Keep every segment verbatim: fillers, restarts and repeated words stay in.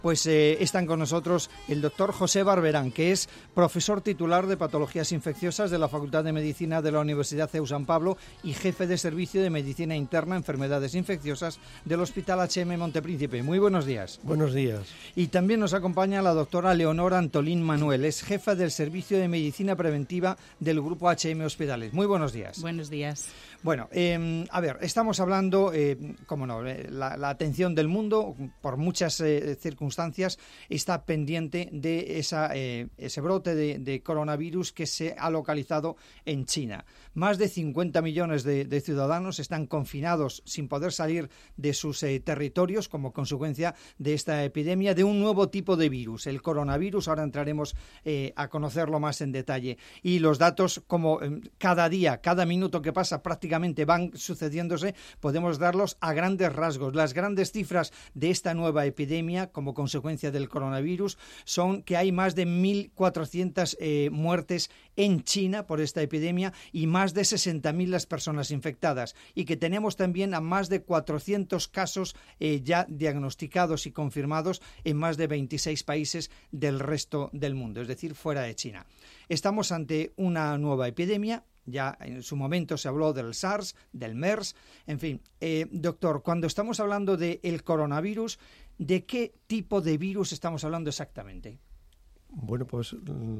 Pues eh, están con nosotros el doctor José Barberán, que es profesor titular de Patologías Infecciosas de la Facultad de Medicina de la Universidad C E U San Pablo y jefe de Servicio de Medicina Interna, Enfermedades Infecciosas del Hospital H M Montepríncipe. Muy buenos días. Buenos días. Y también nos acompaña la doctora Leonor Antolín Manuel, es jefa del Servicio de Medicina Preventiva del Grupo H M Hospitales. Muy buenos días. Buenos días. Bueno, eh, a ver, estamos hablando, eh, cómo no, eh, la, la atención del mundo, por muchas eh, circunstancias, está pendiente de esa, eh, ese brote de, de coronavirus que se ha localizado en China. Más de cincuenta millones de, de ciudadanos están confinados sin poder salir de sus eh, territorios como consecuencia de esta epidemia de un nuevo tipo de virus, el coronavirus. Ahora entraremos eh, a conocerlo más en detalle. Y los datos, como eh, cada día, cada minuto que pasa prácticamente van sucediéndose, podemos darlos a grandes rasgos. Las grandes cifras de esta nueva epidemia como consecuencia del coronavirus son que hay más de mil cuatrocientas eh, muertes en China por esta epidemia y más de sesenta mil las personas infectadas, y que tenemos también a más de cuatrocientos casos eh, ya diagnosticados y confirmados en más de veintiséis países del resto del mundo, es decir, fuera de China. Estamos ante una nueva epidemia. Ya en su momento se habló del SARS, del MERS, en fin. Eh, doctor, cuando estamos hablando del coronavirus, ¿de qué tipo de virus estamos hablando exactamente? Bueno, pues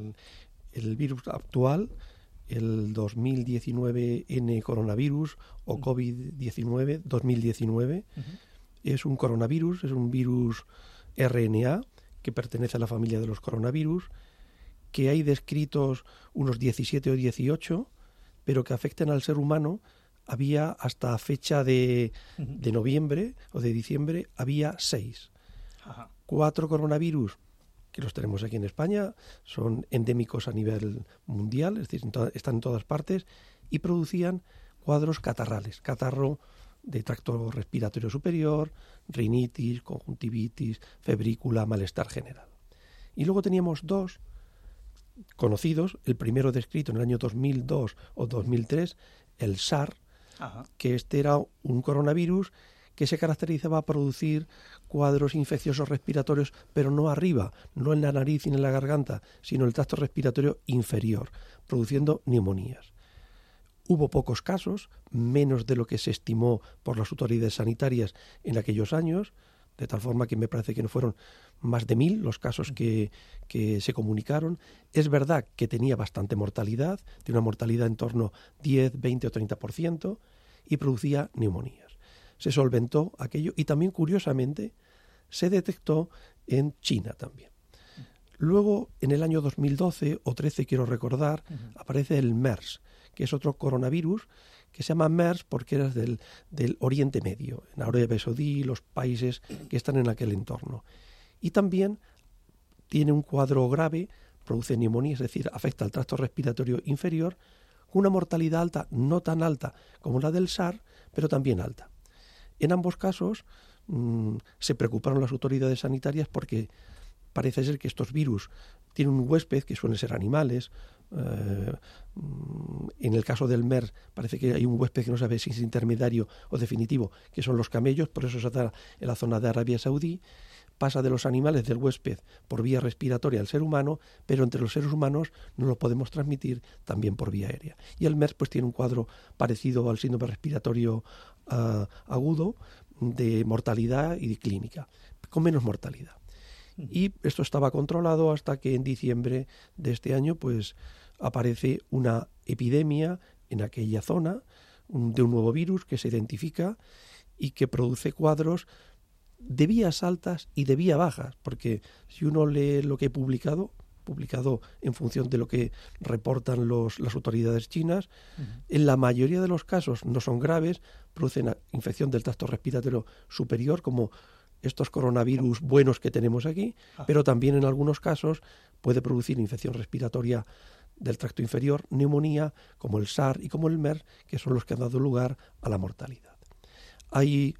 el virus actual, el dos mil diecinueve N coronavirus o COVID diecinueve, dos mil diecinueve, uh-huh. es un coronavirus, es un virus R N A que pertenece a la familia de los coronavirus, que hay descritos unos diecisiete o dieciocho, pero que afecten al ser humano. Había hasta fecha de, de noviembre o de diciembre, había seis. Ajá. Cuatro coronavirus, que los tenemos aquí en España, son endémicos a nivel mundial, es decir, en to- están en todas partes, y producían cuadros catarrales, catarro de tracto respiratorio superior, rinitis, conjuntivitis, febrícula, malestar general. Y luego teníamos dos conocidos, el primero descrito en el año dos mil dos o dos mil tres, el SARS, Ajá. que este era un coronavirus que se caracterizaba a producir cuadros infecciosos respiratorios, pero no arriba, no en la nariz ni en la garganta, sino en el tracto respiratorio inferior, produciendo neumonías. Hubo pocos casos, menos de lo que se estimó por las autoridades sanitarias en aquellos años, de tal forma que me parece que no fueron más de mil los casos que, que se comunicaron. Es verdad que tenía bastante mortalidad, de una mortalidad en torno a diez, veinte o treinta por ciento, y producía neumonías. Se solventó aquello y también, curiosamente, se detectó en China también. Luego, en el año dos mil doce o trece, quiero recordar, uh-huh. aparece el MERS, que es otro coronavirus que se llama MERS porque era del, del Oriente Medio, en Arabia Saudí, los países que están en aquel entorno. Y también tiene un cuadro grave, produce neumonía, es decir, afecta al tracto respiratorio inferior, con una mortalidad alta, no tan alta como la del SARS, pero también alta. En ambos casos mmm, se preocuparon las autoridades sanitarias porque parece ser que estos virus tienen un huésped, que suelen ser animales. Eh, en el caso del MERS parece que hay un huésped que no sabe si es intermediario o definitivo, que son los camellos, por eso se da en la zona de Arabia Saudí. Pasa de los animales del huésped por vía respiratoria al ser humano, pero entre los seres humanos no lo podemos transmitir también por vía aérea. Y el MERS pues tiene un cuadro parecido al síndrome respiratorio uh, agudo, de mortalidad y de clínica, con menos mortalidad. Y esto estaba controlado hasta que en diciembre de este año pues aparece una epidemia en aquella zona un, de un nuevo virus que se identifica y que produce cuadros de vías altas y de vías bajas, porque si uno lee lo que he publicado, publicado en función de lo que reportan los, las autoridades chinas, uh-huh. en la mayoría de los casos no son graves, producen infección del tracto respiratorio superior, como estos coronavirus buenos que tenemos aquí, ah. pero también en algunos casos puede producir infección respiratoria del tracto inferior, neumonía, como el SARS y como el MERS, que son los que han dado lugar a la mortalidad. Hay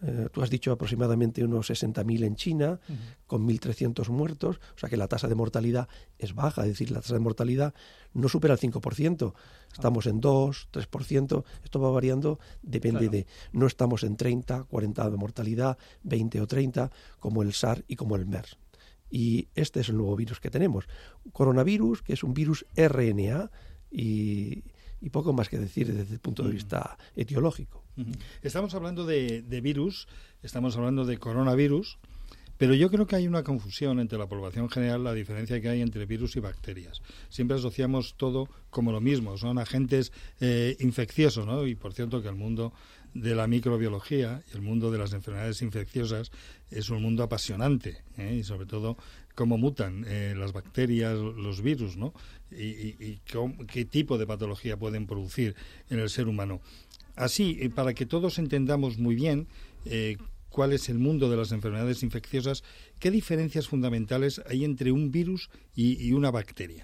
Eh, tú has dicho aproximadamente unos sesenta mil en China, uh-huh. con mil trescientos muertos, o sea que la tasa de mortalidad es baja, es decir, la tasa de mortalidad no supera el cinco por ciento, estamos en dos, tres por ciento, esto va variando, depende claro. de, no estamos en treinta, cuarenta de mortalidad, veinte o treinta, como el SARS y como el MERS. Y este es el nuevo virus que tenemos, coronavirus, que es un virus R N A y... y poco más que decir desde el punto de vista etiológico. Estamos hablando de, de virus, estamos hablando de coronavirus, pero yo creo que hay una confusión entre la población general, la diferencia que hay entre virus y bacterias. Siempre asociamos todo como lo mismo, son agentes eh, infecciosos, ¿no? Y por cierto que el mundo de la microbiología y el mundo de las enfermedades infecciosas es un mundo apasionante, ¿eh? Y sobre todo cómo mutan eh, las bacterias, los virus, ¿no? Y, y, y cómo, qué tipo de patología pueden producir en el ser humano. Así, eh, para que todos entendamos muy bien eh, cuál es el mundo de las enfermedades infecciosas, ¿qué diferencias fundamentales hay entre un virus y, y una bacteria?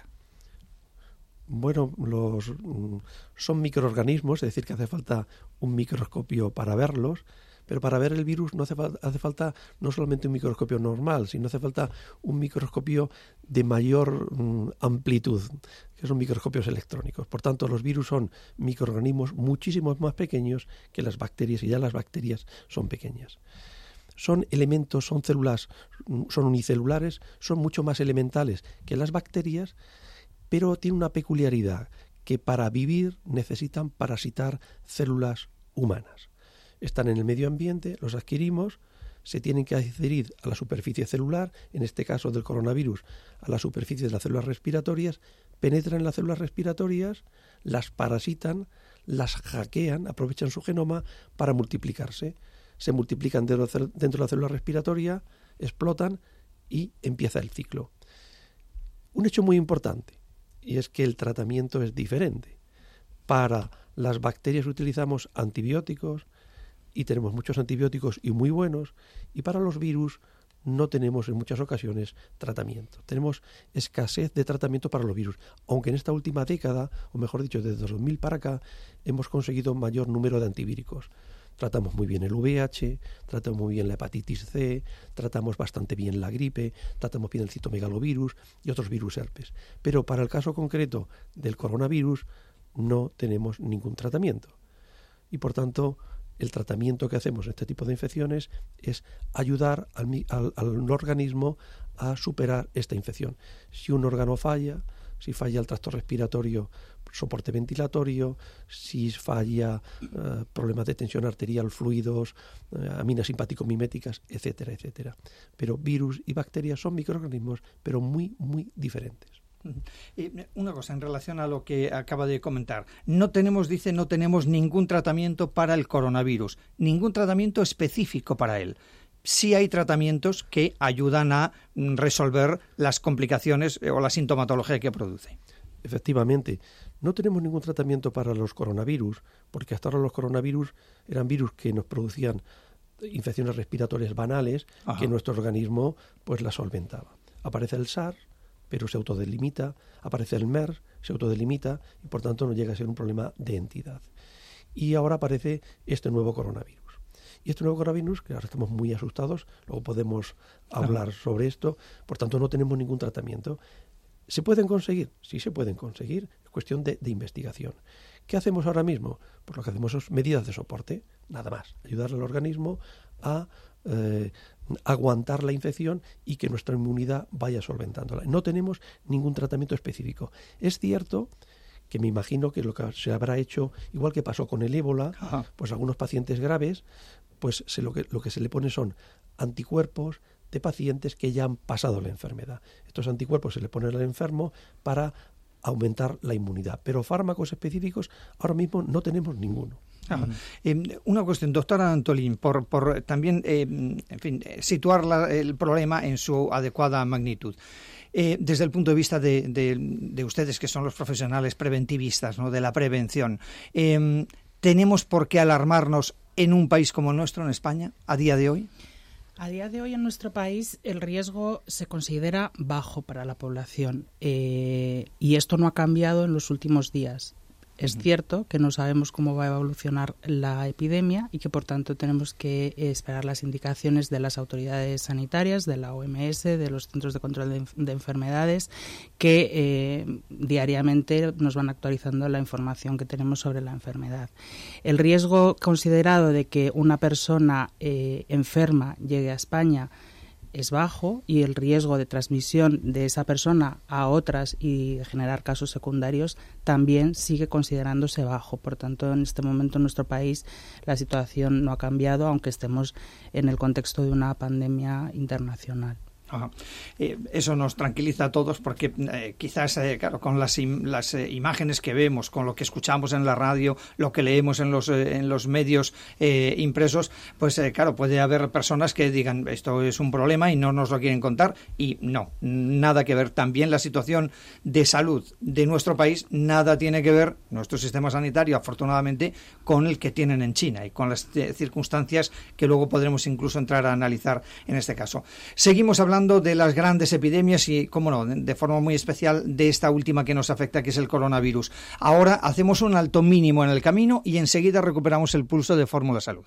Bueno, los son microorganismos, es decir, que hace falta un microscopio para verlos, pero para ver el virus no hace, fa- hace falta no solamente un microscopio normal, sino hace falta un microscopio de mayor mm, amplitud, que son microscopios electrónicos. Por tanto, los virus son microorganismos muchísimos más pequeños que las bacterias, y ya las bacterias son pequeñas. Son elementos, son células, son unicelulares, son mucho más elementales que las bacterias, pero tiene una peculiaridad, que para vivir necesitan parasitar células humanas. Están en el medio ambiente, los adquirimos, se tienen que adherir a la superficie celular, en este caso del coronavirus, a la superficie de las células respiratorias, penetran en las células respiratorias, las parasitan, las hackean, aprovechan su genoma para multiplicarse. Se multiplican dentro de la célula respiratoria, explotan y empieza el ciclo. Un hecho muy importante, y es que el tratamiento es diferente. Para las bacterias utilizamos antibióticos, y tenemos muchos antibióticos y muy buenos, y para los virus no tenemos en muchas ocasiones tratamiento. Tenemos escasez de tratamiento para los virus, aunque en esta última década, o mejor dicho, desde dos mil para acá, hemos conseguido un mayor número de antivíricos. Tratamos muy bien el V I H, tratamos muy bien la hepatitis C, tratamos bastante bien la gripe, tratamos bien el citomegalovirus y otros virus herpes. Pero para el caso concreto del coronavirus no tenemos ningún tratamiento. Y por tanto, el tratamiento que hacemos en este tipo de infecciones es ayudar al, al, al organismo a superar esta infección. Si un órgano falla, si falla el tracto respiratorio, soporte ventilatorio, si falla eh, problemas de tensión arterial, fluidos, eh, aminas simpático-miméticas, etcétera, etcétera. Pero virus y bacterias son microorganismos, pero muy, muy diferentes. Eh, una cosa en relación a lo que acaba de comentar. No tenemos, dice, no tenemos ningún tratamiento para el coronavirus, ningún tratamiento específico para él. Sí hay tratamientos que ayudan a resolver las complicaciones o la sintomatología que produce. Efectivamente, no tenemos ningún tratamiento para los coronavirus, porque hasta ahora los coronavirus eran virus que nos producían infecciones respiratorias banales. Ajá. Que nuestro organismo pues las solventaba. Aparece el SARS, pero se autodelimita, aparece el MERS, se autodelimita y por tanto no llega a ser un problema de entidad. Y ahora aparece este nuevo coronavirus. Y este nuevo coronavirus, que ahora estamos muy asustados, luego podemos hablar Ajá. sobre esto, por tanto no tenemos ningún tratamiento. ¿Se pueden conseguir? Sí se pueden conseguir, es cuestión de, de investigación. ¿Qué hacemos ahora mismo? Pues lo que hacemos es medidas de soporte, nada más, ayudar al organismo a eh, aguantar la infección y que nuestra inmunidad vaya solventándola. No tenemos ningún tratamiento específico. Es cierto que me imagino que lo que se habrá hecho, igual que pasó con el ébola, Ajá. pues algunos pacientes graves, pues se, lo, que, lo que se le pone son anticuerpos de pacientes que ya han pasado la enfermedad. Estos anticuerpos se le ponen al enfermo para aumentar la inmunidad. Pero fármacos específicos ahora mismo no tenemos ninguno. Ah, eh, una cuestión, doctora Antolín, por, por también eh, en fin, situar la, el problema en su adecuada magnitud. Eh, desde el punto de vista de, de, de ustedes, que son los profesionales preventivistas, ¿no?, de la prevención, eh, ¿tenemos por qué alarmarnos en un país como el nuestro, en España, a día de hoy? A día de hoy en nuestro país el riesgo se considera bajo para la población eh, y esto no ha cambiado en los últimos días. Es uh-huh. cierto que no sabemos cómo va a evolucionar la epidemia y que, por tanto, tenemos que esperar las indicaciones de las autoridades sanitarias, de la O M S, de los Centros de Control de, de Enfermedades, que eh, diariamente nos van actualizando la información que tenemos sobre la enfermedad. El riesgo considerado de que una persona eh, enferma llegue a España es bajo, y el riesgo de transmisión de esa persona a otras y de generar casos secundarios también sigue considerándose bajo. Por tanto, en este momento en nuestro país la situación no ha cambiado, aunque estemos en el contexto de una pandemia internacional. Ajá. Eh, eso nos tranquiliza a todos porque eh, quizás, eh, claro, con las, im- las eh, imágenes que vemos, con lo que escuchamos en la radio, lo que leemos en los, eh, en los medios eh, impresos, pues eh, claro, puede haber personas que digan esto es un problema y no nos lo quieren contar, y no, nada que ver. También la situación de salud de nuestro país, nada tiene que ver, nuestro sistema sanitario, afortunadamente, con el que tienen en China y con las eh, circunstancias que luego podremos incluso entrar a analizar en este caso. Seguimos hablando de las grandes epidemias y, cómo no, de forma muy especial de esta última que nos afecta, que es el coronavirus. Ahora hacemos un alto mínimo en el camino y enseguida recuperamos el pulso de Fórmula Salud.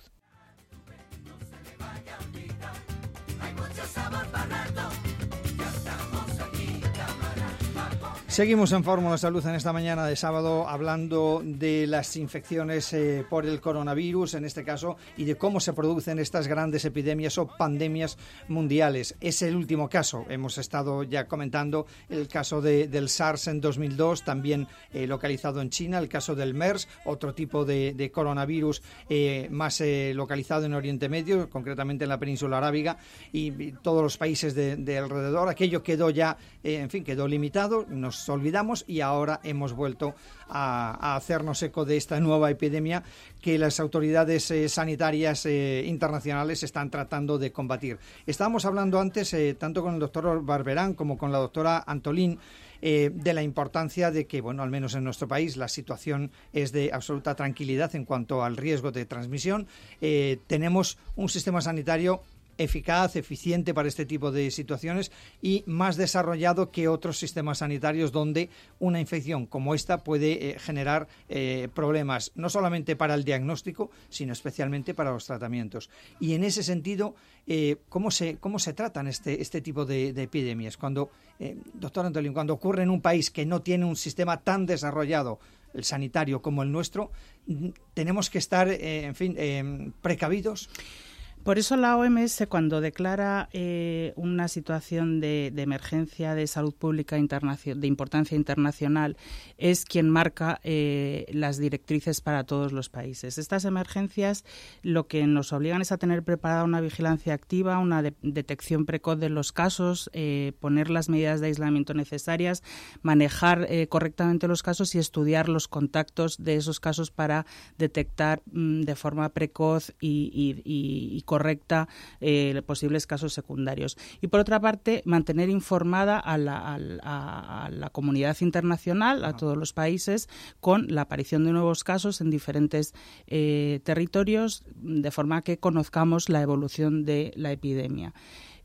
Seguimos en Fórmula Salud en esta mañana de sábado hablando de las infecciones eh, por el coronavirus, en este caso, y de cómo se producen estas grandes epidemias o pandemias mundiales. Es el último caso. Hemos estado ya comentando el caso de, del SARS en dos mil dos, también eh, localizado en China, el caso del MERS, otro tipo de, de coronavirus eh, más eh, localizado en Oriente Medio, concretamente en la península arábiga, y, y todos los países de, de alrededor. Aquello quedó ya, eh, en fin, quedó limitado, nos olvidamos y ahora hemos vuelto a, a hacernos eco de esta nueva epidemia que las autoridades eh, sanitarias eh, internacionales están tratando de combatir. Estábamos hablando antes, eh, tanto con el doctor Barberán como con la doctora Antolín, eh, de la importancia de que, bueno, al menos en nuestro país la situación es de absoluta tranquilidad en cuanto al riesgo de transmisión. Eh, tenemos un sistema sanitario eficaz, eficiente para este tipo de situaciones y más desarrollado que otros sistemas sanitarios donde una infección como esta puede eh, generar eh, problemas no solamente para el diagnóstico, sino especialmente para los tratamientos. Y en ese sentido, eh, ¿cómo se cómo se tratan este este tipo de, de epidemias? Cuando, eh, doctor Antolín, cuando ocurre en un país que no tiene un sistema tan desarrollado, el sanitario, como el nuestro, tenemos que estar, eh, en fin, eh, precavidos. Por eso la O M S, cuando declara eh, una situación de, de emergencia de salud pública internacio- de importancia internacional, es quien marca eh, las directrices para todos los países. Estas emergencias lo que nos obligan es a tener preparada una vigilancia activa, una de- detección precoz de los casos, eh, poner las medidas de aislamiento necesarias, manejar eh, correctamente los casos y estudiar los contactos de esos casos para detectar mm, de forma precoz y, y, y, y correcta eh, posibles casos secundarios. Y por otra parte, mantener informada a la, a, a, a la comunidad internacional, a todos los países, con la aparición de nuevos casos en diferentes eh, territorios, de forma que conozcamos la evolución de la epidemia.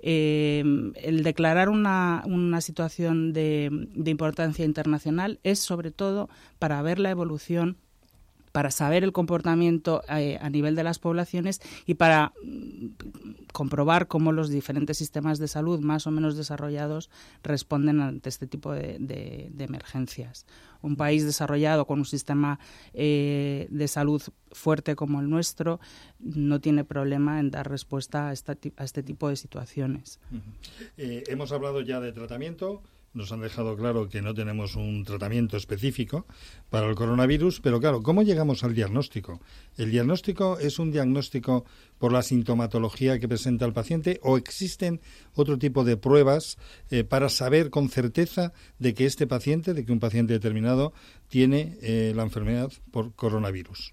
Eh, el declarar una, una situación de, de importancia internacional es sobre todo para ver la evolución, para saber el comportamiento eh, a nivel de las poblaciones y para mm, comprobar cómo los diferentes sistemas de salud más o menos desarrollados responden ante este tipo de, de, de emergencias. Un país desarrollado con un sistema eh, de salud fuerte como el nuestro no tiene problema en dar respuesta a, esta, a este tipo de situaciones. Uh-huh. Eh, hemos hablado ya de tratamiento. Nos han dejado claro que no tenemos un tratamiento específico para el coronavirus, pero claro, ¿cómo llegamos al diagnóstico? ¿El diagnóstico es un diagnóstico por la sintomatología que presenta el paciente o existen otro tipo de pruebas eh, para saber con certeza de que este paciente, de que un paciente determinado tiene eh, la enfermedad por coronavirus?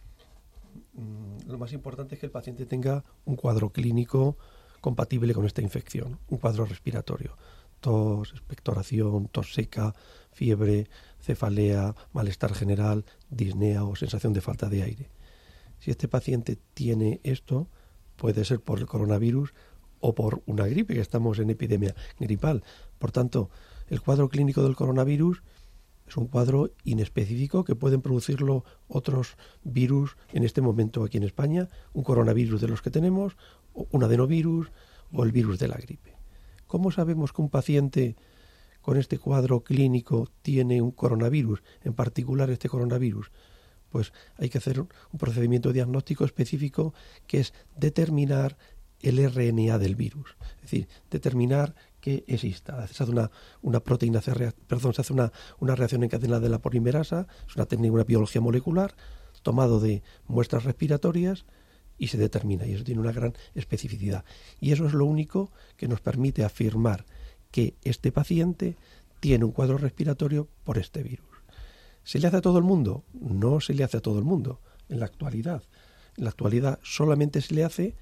Lo más importante es que el paciente tenga un cuadro clínico compatible con esta infección, un cuadro respiratorio. Tos, expectoración, tos seca, fiebre, cefalea, malestar general, disnea o sensación de falta de aire. Si este paciente tiene esto, puede ser por el coronavirus o por una gripe, que estamos en epidemia gripal. Por tanto, el cuadro clínico del coronavirus Es un cuadro inespecífico que pueden producirlo otros virus en este momento aquí en España, un coronavirus de los que tenemos, o un adenovirus o el virus de la gripe. ¿Cómo sabemos que un paciente con este cuadro clínico tiene un coronavirus, en particular este coronavirus? Pues hay que hacer un procedimiento diagnóstico específico que es determinar el R N A del virus, es decir, determinar que exista. Se hace una, una proteína, perdón, se hace una, una reacción en cadena de la polimerasa, es una técnica, una biología molecular, tomado de muestras respiratorias y se determina, y eso tiene una gran especificidad. Y eso es lo único que nos permite afirmar que este paciente tiene un cuadro respiratorio por este virus. ¿Se le hace a todo el mundo? No se le hace a todo el mundo en la actualidad. En la actualidad solamente se le hace,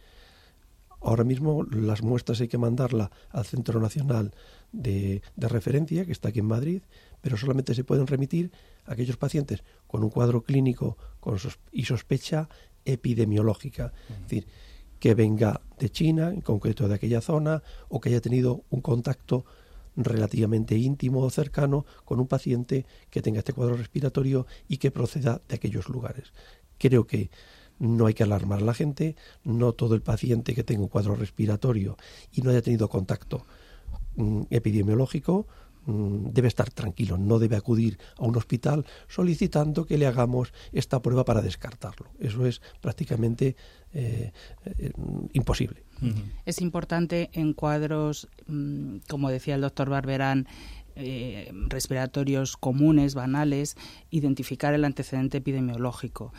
ahora mismo las muestras hay que mandarla al Centro Nacional de, de Referencia, que está aquí en Madrid, pero solamente se pueden remitir a aquellos pacientes con un cuadro clínico con sos- y sospecha epidemiológica. Uh-huh. Es decir, que venga de China, en concreto de aquella zona, o que haya tenido un contacto relativamente íntimo o cercano con un paciente que tenga este cuadro respiratorio y que proceda de aquellos lugares. Creo que no hay que alarmar a la gente, no todo el paciente que tenga un cuadro respiratorio y no haya tenido contacto mm, epidemiológico mm, debe estar tranquilo, no debe acudir a un hospital solicitando que le hagamos esta prueba para descartarlo. Eso es prácticamente eh, eh, imposible. Es importante en cuadros, como decía el doctor Barberán, eh, respiratorios comunes, banales, identificar el antecedente epidemiológico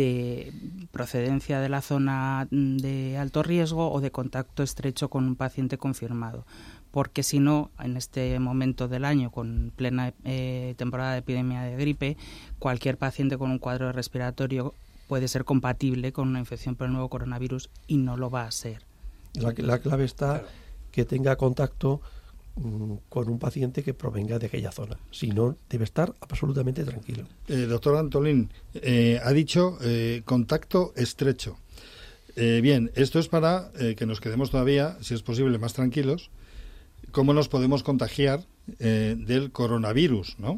de procedencia de la zona de alto riesgo o de contacto estrecho con un paciente confirmado. Porque si no, en este momento del año, con plena eh, temporada de epidemia de gripe, cualquier paciente con un cuadro respiratorio puede ser compatible con una infección por el nuevo coronavirus y no lo va a ser. La, la clave está claro. que tenga contacto mm, con un paciente que provenga de aquella zona. Si no, debe estar absolutamente tranquilo. Eh, doctor Antolín, eh, ha dicho eh, contacto estrecho. Eh, bien, esto es para eh, que nos quedemos todavía, si es posible, más tranquilos. ¿Cómo nos podemos contagiar eh, del coronavirus, ¿no?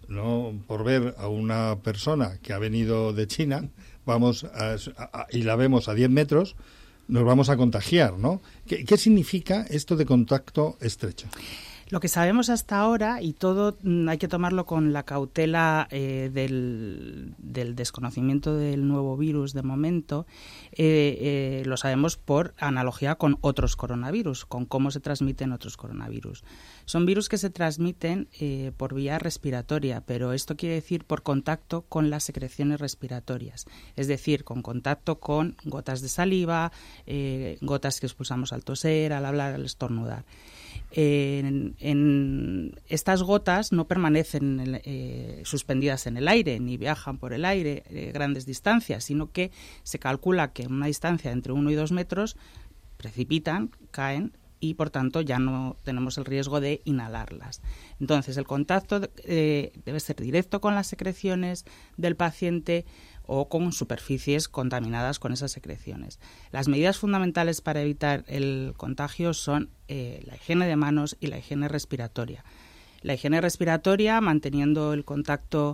No por ver a una persona que ha venido de China, vamos a, a, y la vemos a diez metros, nos vamos a contagiar, ¿no? ¿Qué, qué significa esto de contacto estrecho? Lo que sabemos hasta ahora, y todo mm, hay que tomarlo con la cautela eh, del, del desconocimiento del nuevo virus de momento, eh, eh, lo sabemos por analogía con otros coronavirus, con cómo se transmiten otros coronavirus. Son virus que se transmiten eh, por vía respiratoria, pero esto quiere decir por contacto con las secreciones respiratorias, es decir, con contacto con gotas de saliva, eh, gotas que expulsamos al toser, al hablar, al estornudar. En, en estas gotas no permanecen eh, suspendidas en el aire ni viajan por el aire eh, grandes distancias, sino que se calcula que en una distancia entre uno y dos metros precipitan, caen y por tanto ya no tenemos el riesgo de inhalarlas. Entonces el contacto eh, debe ser directo con las secreciones del paciente o con superficies contaminadas con esas secreciones. Las medidas fundamentales para evitar el contagio son eh, la higiene de manos y la higiene respiratoria. La higiene respiratoria manteniendo el contacto,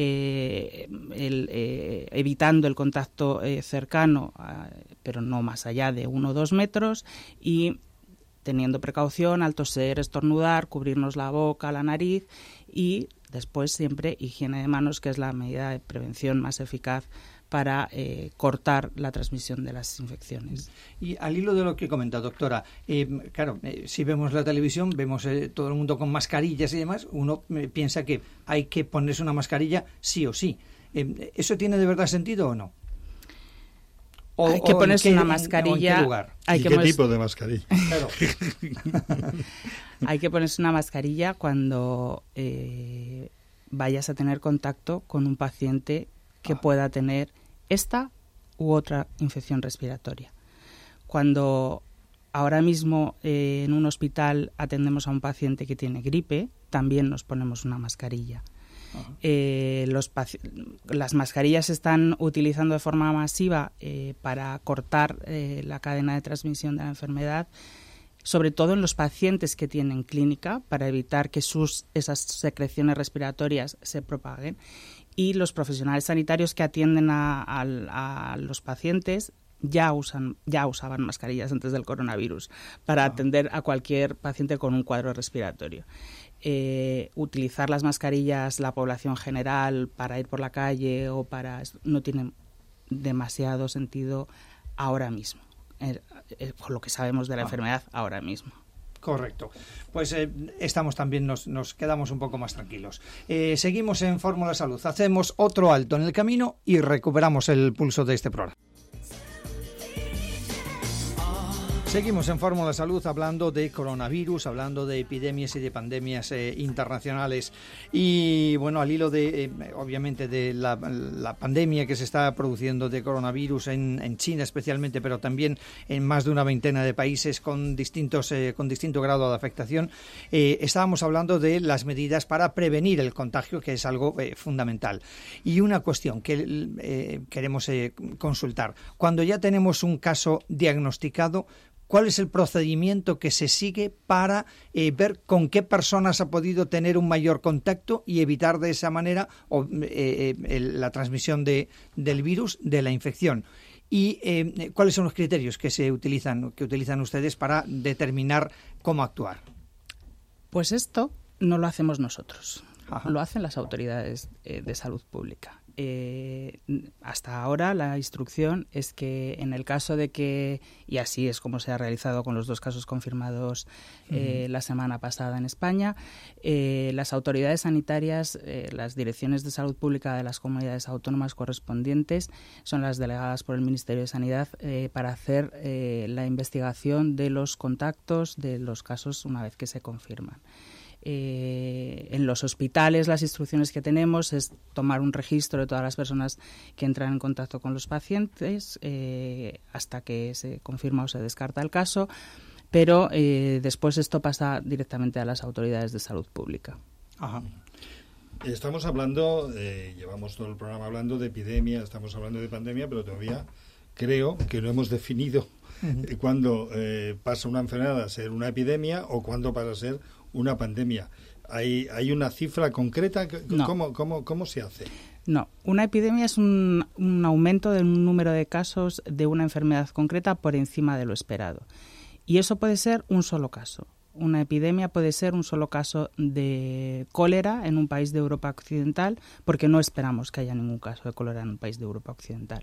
eh, el, eh, evitando el contacto eh, cercano, eh, pero no más allá de uno o dos metros, y teniendo precaución al toser, estornudar, cubrirnos la boca, la nariz, y después siempre higiene de manos, que es la medida de prevención más eficaz para eh, cortar la transmisión de las infecciones. Y al hilo de lo que comenta, doctora, eh, claro, eh, si vemos la televisión, vemos eh, todo el mundo con mascarillas y demás, uno eh, piensa que hay que ponerse una mascarilla sí o sí. Eh, ¿Eso tiene de verdad sentido o no? O, hay que ponerse qué, una mascarilla. ¿En qué lugar? Hay ¿Y que qué ponerse, tipo de mascarilla? Claro. Hay que ponerse una mascarilla cuando eh, vayas a tener contacto con un paciente que ah. pueda tener esta u otra infección respiratoria. Cuando ahora mismo eh, en un hospital atendemos a un paciente que tiene gripe, también nos ponemos una mascarilla. Eh, los las mascarillas se están utilizando de forma masiva eh, para cortar eh, la cadena de transmisión de la enfermedad, sobre todo en los pacientes que tienen clínica, para evitar que sus, esas secreciones respiratorias se propaguen. Y los profesionales sanitarios que atienden a, a, a los pacientes ya usan ya usaban mascarillas antes del coronavirus para atender a cualquier paciente con un cuadro respiratorio. Eh, utilizar las mascarillas la población general para ir por la calle o para no tiene demasiado sentido ahora mismo, eh, eh, con lo que sabemos de la ah. enfermedad ahora mismo. Correcto. Pues eh, estamos también, nos, nos quedamos un poco más tranquilos. Eh, seguimos en Fórmula Salud. Hacemos otro alto en el camino y recuperamos el pulso de este programa. Seguimos en Fórmula Salud hablando de coronavirus, hablando de epidemias y de pandemias eh, internacionales. Y bueno, al hilo de, eh, obviamente, de la, la pandemia que se está produciendo de coronavirus en, en China especialmente, pero también en más de una veintena de países con distintos eh, con distinto grado de afectación, eh, estábamos hablando de las medidas para prevenir el contagio, que es algo eh, fundamental. Y una cuestión que eh, queremos eh, consultar. Cuando ya tenemos un caso diagnosticado, ¿cuál es el procedimiento que se sigue para eh, ver con qué personas ha podido tener un mayor contacto y evitar de esa manera o, eh, eh, la transmisión de, del virus, de la infección? ¿Y eh, cuáles son los criterios que se utilizan, que utilizan ustedes para determinar cómo actuar? Pues esto no lo hacemos nosotros. Ajá. Lo hacen las autoridades eh, de salud pública. Eh, hasta ahora la instrucción es que en el caso de que, y así es como se ha realizado con los dos casos confirmados eh, uh-huh. la semana pasada en España, eh, las autoridades sanitarias, eh, las direcciones de salud pública de las comunidades autónomas correspondientes son las delegadas por el Ministerio de Sanidad eh, para hacer eh, la investigación de los contactos de los casos una vez que se confirman. Eh, en los hospitales las instrucciones que tenemos es tomar un registro de todas las personas que entran en contacto con los pacientes eh, hasta que se confirma o se descarta el caso, pero eh, después esto pasa directamente a las autoridades de salud pública. Ajá. Estamos hablando, eh, llevamos todo el programa hablando de epidemia, estamos hablando de pandemia, pero todavía creo que no hemos definido uh-huh. cuándo eh, pasa una enfermedad a ser una epidemia o cuándo pasa a ser una pandemia. ¿Hay, hay una cifra concreta? No. ¿Cómo, cómo, ¿Cómo se hace? No. Una epidemia es un, un aumento del número de casos de una enfermedad concreta por encima de lo esperado. Y eso puede ser un solo caso. Una epidemia puede ser un solo caso de cólera en un país de Europa Occidental, porque no esperamos que haya ningún caso de cólera en un país de Europa Occidental.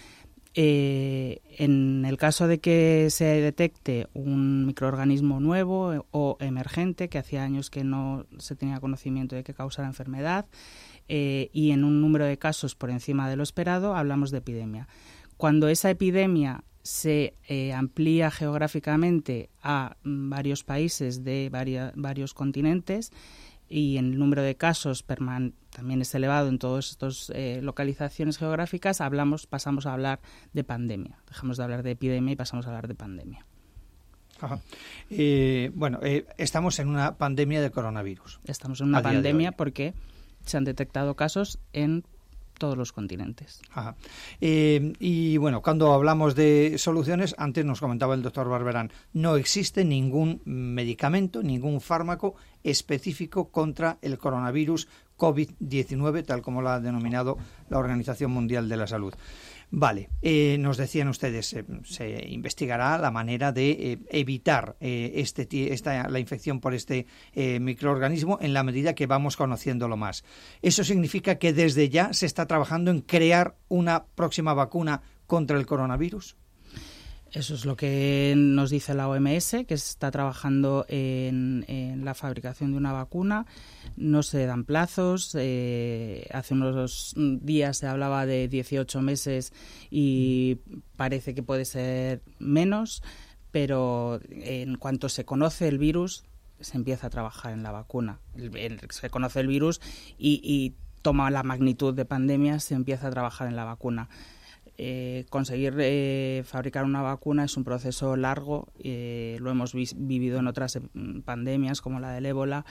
Eh, en el caso de que se detecte un microorganismo nuevo o emergente, que hacía años que no se tenía conocimiento de qué causa la enfermedad, eh, y en un número de casos por encima de lo esperado, hablamos de epidemia. Cuando esa epidemia se eh, amplía geográficamente a varios países de varia, varios continentes, y en el número de casos perman- también es elevado en todas estas eh, localizaciones geográficas, hablamos, pasamos a hablar de pandemia. Dejamos de hablar de epidemia y pasamos a hablar de pandemia. Ajá. Eh, bueno, eh, estamos en una pandemia de coronavirus. Estamos en una pandemia porque se han detectado casos en todos los continentes. Ajá. Eh, y bueno, cuando hablamos de soluciones, antes nos comentaba el doctor Barberán, no existe ningún medicamento, ningún fármaco específico contra el coronavirus COVID diecinueve, tal como lo ha denominado la Organización Mundial de la Salud. Vale, eh, nos decían ustedes, eh, se investigará la manera de eh, evitar eh, este, esta, la infección por este eh, microorganismo en la medida que vamos conociéndolo más. ¿Eso significa que desde ya se está trabajando en crear una próxima vacuna contra el coronavirus? Eso es lo que nos dice la O M S, que se está trabajando en, en la fabricación de una vacuna. No se dan plazos. Eh, hace unos días se hablaba de dieciocho meses y parece que puede ser menos, pero en cuanto se conoce el virus, se empieza a trabajar en la vacuna. El, el, se conoce el virus y, y toma la magnitud de pandemia, se empieza a trabajar en la vacuna. Eh, conseguir eh, fabricar una vacuna es un proceso largo, eh, lo hemos vi- vivido en otras eh, pandemias como la del ébola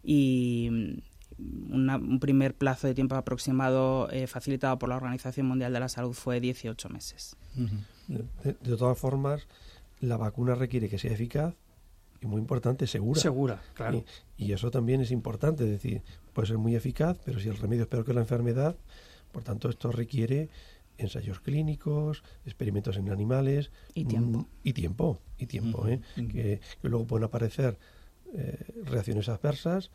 y una, un primer plazo de tiempo aproximado eh, facilitado por la Organización Mundial de la Salud fue dieciocho meses. Uh-huh. De, de todas formas, la vacuna requiere que sea eficaz y muy importante, segura. Segura, claro. Y, y eso también es importante, es decir, puede ser muy eficaz, pero si el remedio es peor que la enfermedad, por tanto esto requiere ensayos clínicos, experimentos en animales y tiempo. Mm, y tiempo, y tiempo, uh-huh. ¿eh? uh-huh. que, que luego pueden aparecer eh, reacciones adversas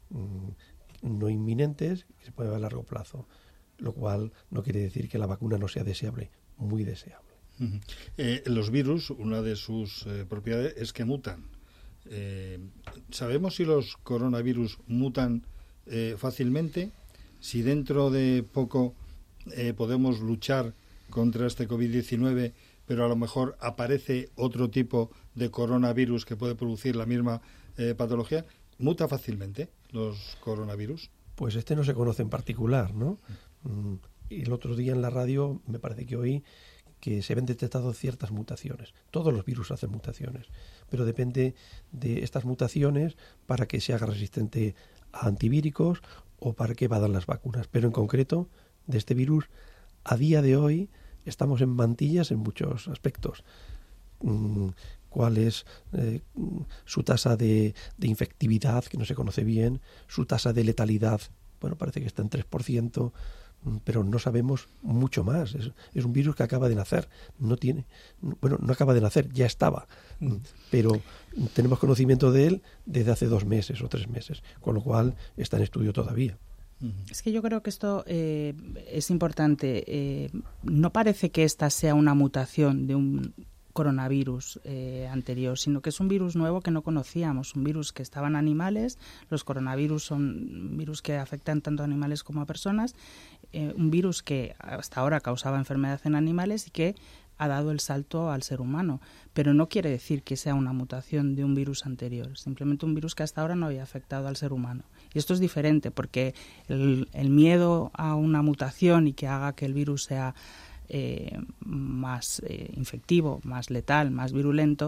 mm, no inminentes, que se pueden ver a largo plazo, lo cual no quiere decir que la vacuna no sea deseable, muy deseable. Uh-huh. Eh, los virus, una de sus eh, propiedades es que mutan. Eh, ¿Sabemos si los coronavirus mutan eh, fácilmente? Si dentro de poco eh, podemos luchar contra este covid diecinueve, pero a lo mejor aparece otro tipo de coronavirus que puede producir la misma eh, patología, ¿muta fácilmente los coronavirus? Pues este no se conoce en particular, ¿no? Mm, y el otro día en la radio me parece que oí que se habían detectado ciertas mutaciones. Todos los virus hacen mutaciones, pero depende de estas mutaciones para que se haga resistente a antivíricos o para que evadan las vacunas. Pero en concreto, de este virus, a día de hoy estamos en mantillas en muchos aspectos. Mm, ¿Cuál es eh, su tasa de, de infectividad, que no se conoce bien? Su tasa de letalidad, bueno, parece que está en tres por ciento, pero no sabemos mucho más. Es, es un virus que acaba de nacer. No tiene, bueno, no acaba de nacer, ya estaba. Mm. Pero tenemos conocimiento de él desde hace dos meses o tres meses, con lo cual está en estudio todavía. Es que yo creo que esto eh, es importante. Eh, no parece que esta sea una mutación de un coronavirus eh, anterior, sino que es un virus nuevo que no conocíamos, un virus que estaba en animales. Los coronavirus son virus que afectan tanto a animales como a personas, eh, un virus que hasta ahora causaba enfermedad en animales y que ha dado el salto al ser humano, pero no quiere decir que sea una mutación de un virus anterior, simplemente un virus que hasta ahora no había afectado al ser humano. Y esto es diferente porque el, el miedo a una mutación y que haga que el virus sea Eh, más eh, infectivo, más letal, más virulento,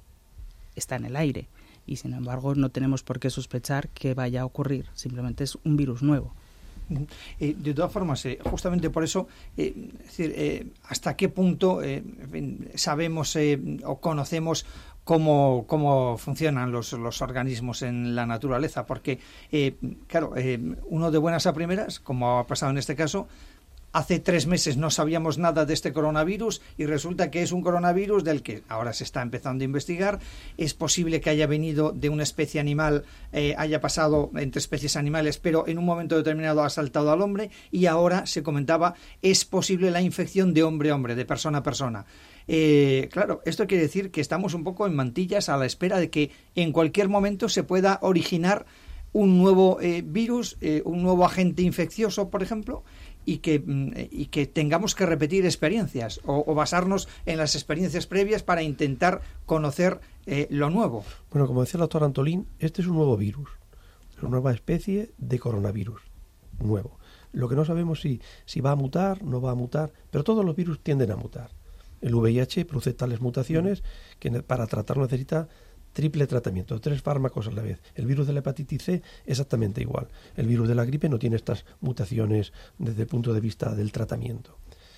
está en el aire y sin embargo no tenemos por qué sospechar que vaya a ocurrir, simplemente es un virus nuevo. Eh, de todas formas, eh, justamente por eso, eh, es decir, eh, hasta qué punto eh, sabemos eh, o conocemos cómo, cómo funcionan los, los organismos en la naturaleza, porque, eh, claro, eh, uno de buenas a primeras, como ha pasado en este caso, hace tres meses no sabíamos nada de este coronavirus y resulta que es un coronavirus del que ahora se está empezando a investigar. Es posible que haya venido de una especie animal, eh, haya pasado entre especies animales, pero en un momento determinado ha saltado al hombre y ahora se comentaba es posible la infección de hombre a hombre, de persona a persona. Eh, claro, esto quiere decir que estamos un poco en mantillas a la espera de que en cualquier momento se pueda originar un nuevo eh, virus, eh, un nuevo agente infeccioso, por ejemplo, y que, y que tengamos que repetir experiencias o, o basarnos en las experiencias previas para intentar conocer eh, lo nuevo. Bueno, como decía el doctor Antolín, este es un nuevo virus, es una nueva especie de coronavirus nuevo. Lo que no sabemos es si, si va a mutar, no va a mutar, pero todos los virus tienden a mutar. El V I H produce tales mutaciones que para tratarlo necesita triple tratamiento, tres fármacos a la vez. El virus de la hepatitis C exactamente igual. El virus de la gripe no tiene estas mutaciones desde el punto de vista del tratamiento.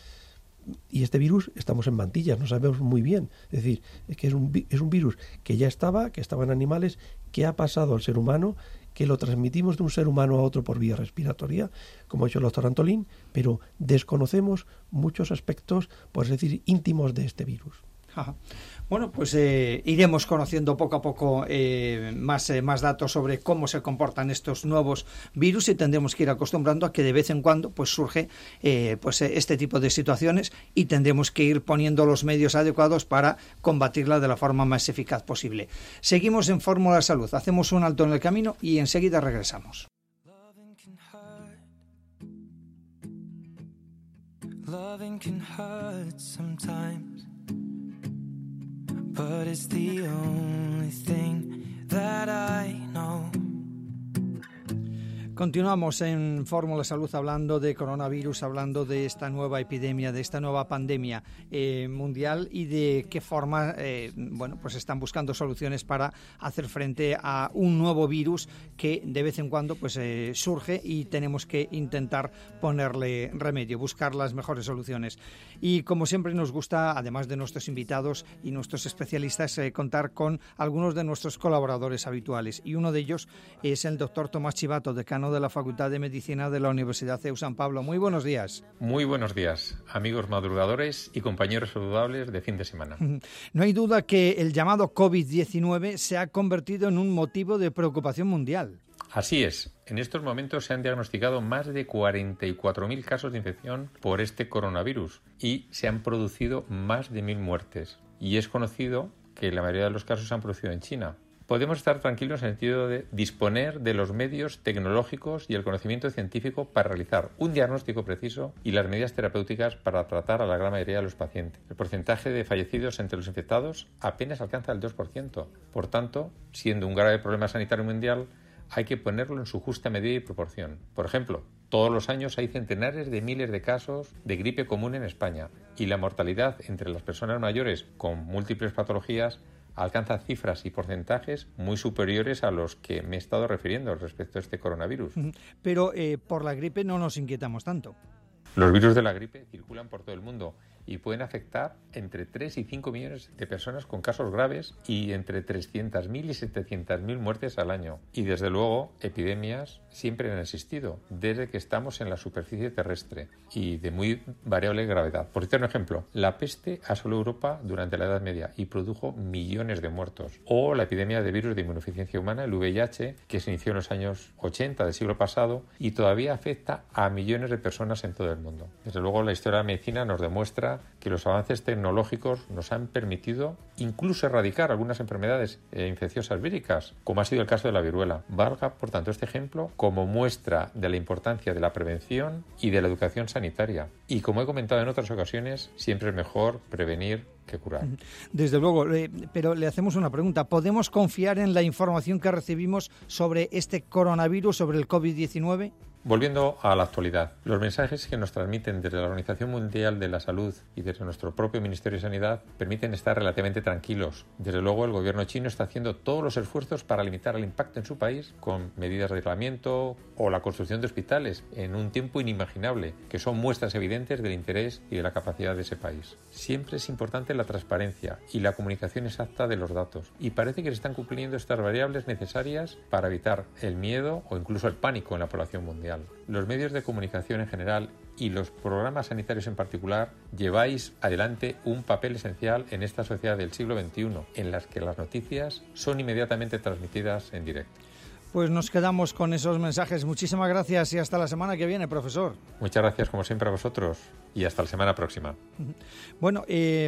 Y este virus estamos en mantillas, no sabemos muy bien. Es decir, es que es un, es un virus que ya estaba, que estaba en animales, que ha pasado al ser humano, que lo transmitimos de un ser humano a otro por vía respiratoria, como ha hecho el doctor Antolín, pero desconocemos muchos aspectos, por decir, íntimos de este virus. Ajá. Bueno, pues eh, iremos conociendo poco a poco eh, más, eh, más datos sobre cómo se comportan estos nuevos virus y tendremos que ir acostumbrando a que de vez en cuando pues surge eh, pues este tipo de situaciones y tendremos que ir poniendo los medios adecuados para combatirla de la forma más eficaz posible. Seguimos en Fórmula Salud, hacemos un alto en el camino y enseguida regresamos. Loving can hurt sometimes. But it's the only thing that I know. Continuamos en Fórmula Salud hablando de coronavirus, hablando de esta nueva epidemia, de esta nueva pandemia eh, mundial y de qué forma eh, bueno, pues están buscando soluciones para hacer frente a un nuevo virus que de vez en cuando pues eh, surge y tenemos que intentar ponerle remedio, buscar las mejores soluciones. Y como siempre nos gusta, además de nuestros invitados y nuestros especialistas, eh, contar con algunos de nuestros colaboradores habituales. Y uno de ellos es el doctor Tomás Chivato, decano de la Facultad de Medicina de la Universidad C E U San Pablo. Muy buenos días. Muy buenos días, amigos madrugadores y compañeros saludables de fin de semana. No hay duda que el llamado COVID diecinueve se ha convertido en un motivo de preocupación mundial. Así es. En estos momentos se han diagnosticado más de cuarenta y cuatro mil casos de infección por este coronavirus y se han producido más de mil muertes. Y es conocido que la mayoría de los casos se han producido en China. Podemos estar tranquilos en el sentido de disponer de los medios tecnológicos y el conocimiento científico para realizar un diagnóstico preciso y las medidas terapéuticas para tratar a la gran mayoría de los pacientes. El porcentaje de fallecidos entre los infectados apenas alcanza el dos por ciento. Por tanto, siendo un grave problema sanitario mundial, hay que ponerlo en su justa medida y proporción. Por ejemplo, todos los años hay centenares de miles de casos de gripe común en España y la mortalidad entre las personas mayores con múltiples patologías alcanza cifras y porcentajes muy superiores a los que me he estado refiriendo respecto a este coronavirus. Pero eh, por la gripe no nos inquietamos tanto. Los virus de la gripe circulan por todo el mundo y pueden afectar entre tres y cinco millones de personas con casos graves y entre trescientas mil y setecientas mil muertes al año. Y desde luego, epidemias siempre han existido desde que estamos en la superficie terrestre y de muy variable gravedad. Por citar un ejemplo, la peste asoló Europa durante la Edad Media y produjo millones de muertos. O la epidemia de virus de inmunodeficiencia humana, el V I H, que se inició en los años ochenta del siglo pasado y todavía afecta a millones de personas en todo el mundo. Desde luego, la historia de la medicina nos demuestra que los avances tecnológicos nos han permitido incluso erradicar algunas enfermedades eh, infecciosas víricas, como ha sido el caso de la viruela. Valga, por tanto, este ejemplo como muestra de la importancia de la prevención y de la educación sanitaria. Y como he comentado en otras ocasiones, siempre es mejor prevenir que curar. Desde luego, eh, pero le hacemos una pregunta. ¿Podemos confiar en la información que recibimos sobre este coronavirus, sobre el COVID diecinueve? Volviendo a la actualidad, los mensajes que nos transmiten desde la Organización Mundial de la Salud y desde nuestro propio Ministerio de Sanidad permiten estar relativamente tranquilos. Desde luego, el gobierno chino está haciendo todos los esfuerzos para limitar el impacto en su país con medidas de aislamiento o la construcción de hospitales en un tiempo inimaginable, que son muestras evidentes del interés y de la capacidad de ese país. Siempre es importante la transparencia y la comunicación exacta de los datos, y parece que se están cumpliendo estas variables necesarias para evitar el miedo o incluso el pánico en la población mundial. Los medios de comunicación en general y los programas sanitarios en particular lleváis adelante un papel esencial en esta sociedad del siglo veintiuno, en las que las noticias son inmediatamente transmitidas en directo. Pues nos quedamos con esos mensajes. Muchísimas gracias y hasta la semana que viene, profesor. Muchas gracias, como siempre, a vosotros y hasta la semana próxima. Bueno,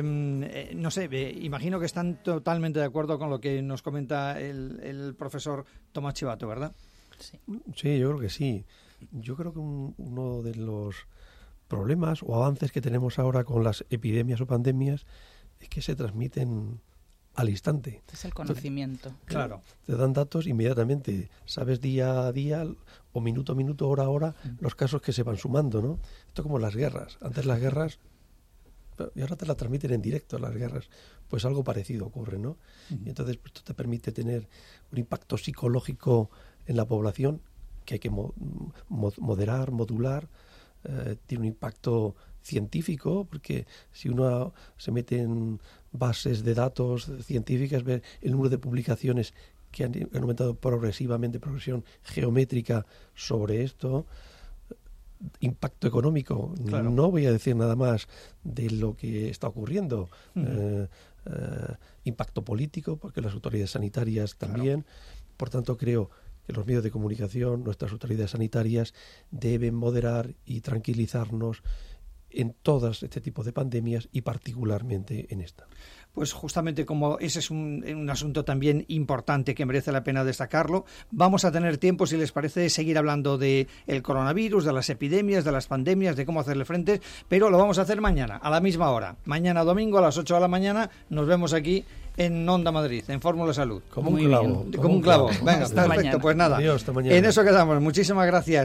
eh, no sé, eh, imagino que están totalmente de acuerdo con lo que nos comenta el, el profesor Tomás Chivato, ¿verdad? Sí. Sí, yo creo que sí. Yo creo que un, uno de los problemas o avances que tenemos ahora con las epidemias o pandemias es que se transmiten al instante. Es el conocimiento. Entonces, claro. Te dan datos inmediatamente. Sabes día a día o minuto a minuto, hora a hora, los casos que se van sumando, ¿no? Esto como las guerras. Antes las guerras, y ahora te las transmiten en directo las guerras. Pues algo parecido ocurre, ¿no? Uh-huh. Y entonces pues, esto te permite tener un impacto psicológico en la población que hay que mo- mo- moderar, modular. Eh, tiene un impacto científico, porque si uno se mete en bases de datos científicas, ve el número de publicaciones que han, han aumentado progresivamente, progresión geométrica sobre esto. Impacto económico, claro. No voy a decir nada más de lo que está ocurriendo. Uh-huh. eh, eh, impacto político, porque las autoridades sanitarias también. Claro. Por tanto, creo que los medios de comunicación, nuestras autoridades sanitarias, deben moderar y tranquilizarnos en todas este tipo de pandemias y particularmente en esta. Pues justamente como ese es un, un asunto también importante que merece la pena destacarlo, vamos a tener tiempo, si les parece, de seguir hablando del coronavirus, de las epidemias, de las pandemias, de cómo hacerle frente, pero lo vamos a hacer mañana, a la misma hora. Mañana domingo a las ocho de la mañana nos vemos aquí en Onda Madrid, en Fórmula Salud. Como Muy un clavo. bien. Como un clavo. Venga, Hasta perfecto, mañana. pues nada. Adiós, hasta mañana. En eso quedamos. Muchísimas gracias.